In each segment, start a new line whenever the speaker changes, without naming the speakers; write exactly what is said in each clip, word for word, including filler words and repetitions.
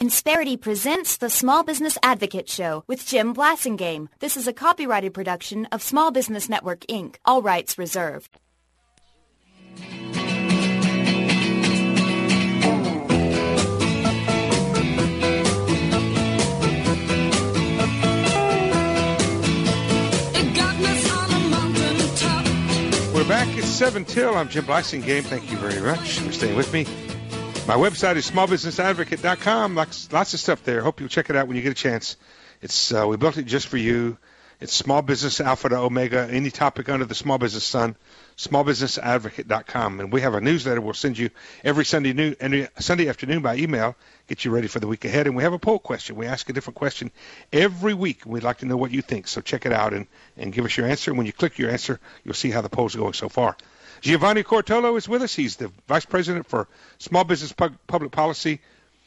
Insperity presents the Small Business Advocate Show with Jim Blasingame. This is a copyrighted production of Small Business Network, Incorporated. All rights reserved.
We're back at seven till. I'm Jim Blasingame. Thank you very much for staying with me. My website is small business advocate dot com. Lots, lots of stuff there. Hope you'll check it out when you get a chance. It's uh, we built it just for you. It's small business alpha to omega, any topic under the small business sun, small business advocate dot com. And we have a newsletter we'll send you every Sunday noon, every Sunday afternoon by email, get you ready for the week ahead. And we have a poll question. We ask a different question every week. We'd like to know what you think. So check it out and, and give us your answer. When you click your answer, you'll see how the poll's going so far. Giovanni Cortolo is with us. He's the Vice President for Small Business Pub- Public Policy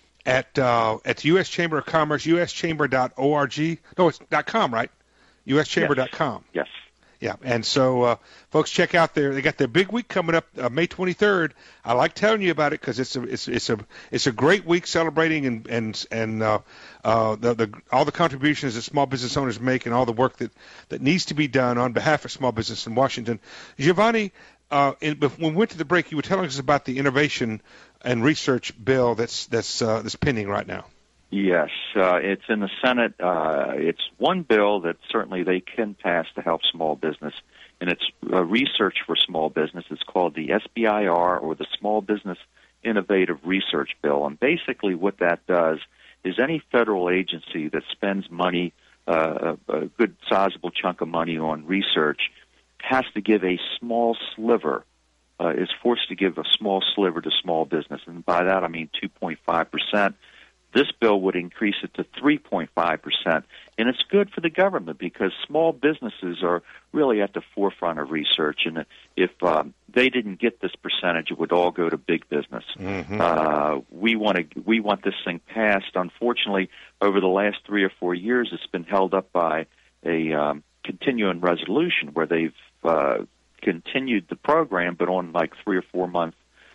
at uh, at the U S Chamber of Commerce, u s chamber dot org. No, it's .com, right? u s chamber dot com.
Yes.
Yeah, and so, uh, folks, check out their. They got their big week coming up, uh, May twenty-third. I like telling you about it because it's a it's it's a it's a great week celebrating and and and uh, uh, the the all the contributions that small business owners make and all the work that, that needs to be done on behalf of small business in Washington. Giovanni, uh, in, when we went to the break, you were telling us about the innovation and research bill that's that's uh, that's pending right now.
Yes, uh, it's in the Senate. Uh, it's one bill that certainly they can pass to help small business, and it's uh, research for small business. It's called the S B I R, or the Small Business Innovative Research Bill. And basically what that does is any federal agency that spends money, uh, a good sizable chunk of money on research, has to give a small sliver, uh, is forced to give a small sliver to small business. And by that I mean two point five percent. This bill would increase it to three point five percent, and it's good for the government because small businesses are really at the forefront of research, and if um, they didn't get this percentage, it would all go to big business.
Mm-hmm.
Uh, we want to we want this thing passed. Unfortunately, over the last three or four years, it's been held up by a um, continuing resolution where they've uh, continued the program, but on like three or four months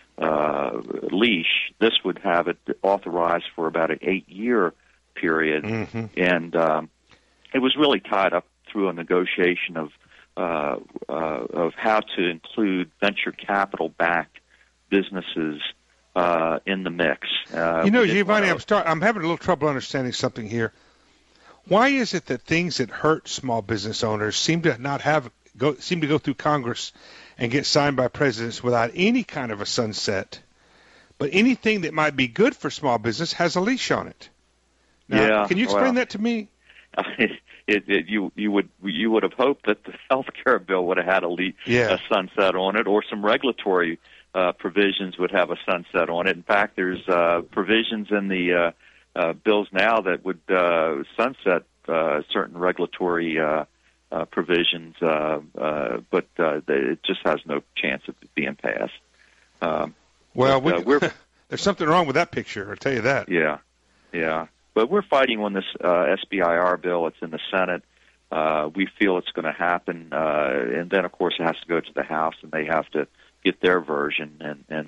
Uh, leash. This would have it authorized for about an eight-year period,
mm-hmm.
and um, it was really tied up through a negotiation of uh, uh, of how to include venture capital-backed businesses uh, in the mix. Uh,
you know, Giovanni, I'm start, I'm having a little trouble understanding something here. Why is it that things that hurt small business owners seem to not have go seem to go through Congress and get signed by presidents without any kind of a sunset, but anything that might be good for small business has a leash on it? Now,
yeah,
can you explain
well,
that to me?
It, it, it, you you would you would have hoped that the health care bill would have had a, le-
yeah.
a sunset on it, or some regulatory uh, provisions would have a sunset on it. In fact, there's uh, provisions in the uh, uh, bills now that would uh, sunset uh, certain regulatory uh, Uh, provisions, uh, uh, but uh, they, it just has no chance of being passed. Um,
well,
but, uh,
we,
we're,
there's something wrong with that picture, I'll tell you that.
Yeah, yeah. But we're fighting on this uh, S B I R bill. It's in the Senate. Uh, we feel it's going to happen, uh, and then, of course, it has to go to the House, and they have to get their version and, and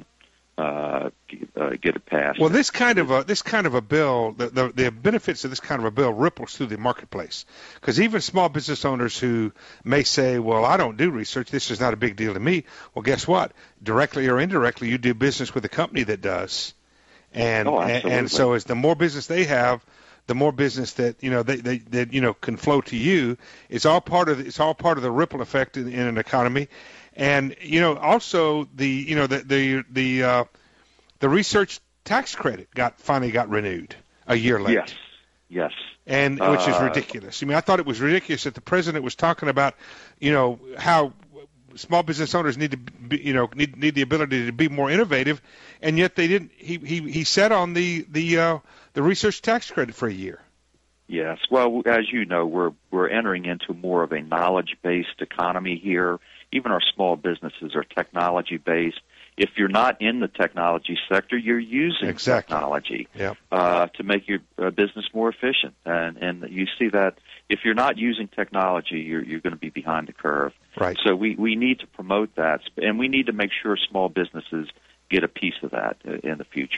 uh, uh, get it passed.
Well, this kind of a this kind of a bill, the, the the benefits of this kind of a bill ripples through the marketplace, because even small business owners who may say, "Well, I don't do research. This is not a big deal to me." Well, guess what? Directly or indirectly, you do business with a company that does, and
oh,
and, and so as the more business they have, the more business that you know they, they that you know can flow to you. It's all part of it's all part of the ripple effect in, in an economy. And you know, also the you know the the the uh, the research tax credit got finally got renewed a year late.
Yes, yes,
and which
uh,
is ridiculous. I mean, I thought it was ridiculous that the president was talking about, you know, how small business owners need to be, you know need need the ability to be more innovative, and yet they didn't. He he he set on the the uh, the research tax credit for a year.
Yes. Well, as you know, we're we're entering into more of a knowledge-based economy here. Even our small businesses are technology-based. If you're not in the technology sector, you're using
exactly.
technology
yep.
uh, to make your uh, business more efficient. And, and you see that if you're not using technology, you're, you're going to be behind the curve.
Right.
So we, we need to promote that, and we need to make sure small businesses get a piece of that in the future.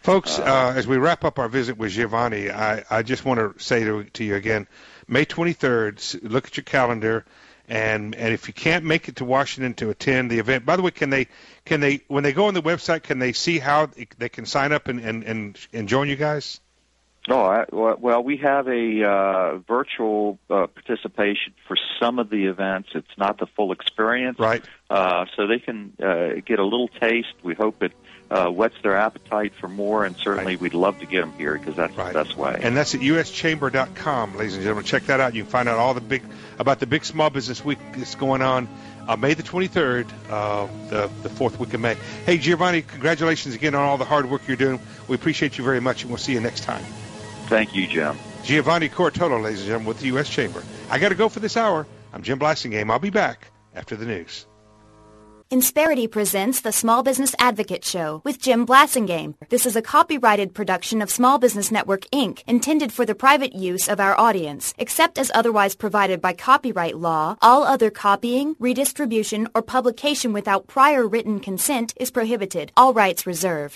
Folks,
Uh,
uh, as we wrap up our visit with Giovanni, I, I just want to say to, to you again, May twenty-third, look at your calendar, and and if you can't make it to Washington to attend the event, by the way, can they can they when they go on the website, can they see how they can sign up and and and, and join you guys?
Oh, I, well, we have a uh, virtual uh, participation for some of the events. It's not the full experience,
Right.
Uh, so they can uh, get a little taste. We hope it uh, whets their appetite for more, and certainly
Right.
we'd love to get them here because that's
Right.
the best way.
And that's at U S chamber dot com, ladies and gentlemen. Check that out. You can find out all the big about the big small business week that's going on uh, May the twenty-third, uh, the the fourth week of May. Hey, Giovanni, congratulations again on all the hard work you're doing. We appreciate you very much, and we'll see you next time.
Thank you, Jim.
Giovanni Cortolo, ladies and gentlemen, with the U S Chamber. I got to go for this hour. I'm Jim Blassingame. I'll be back after the news.
Insperity presents the Small Business Advocate Show with Jim Blassingame. This is a copyrighted production of Small Business Network, Incorporated, intended for the private use of our audience. Except as otherwise provided by copyright law, all other copying, redistribution, or publication without prior written consent is prohibited. All rights reserved.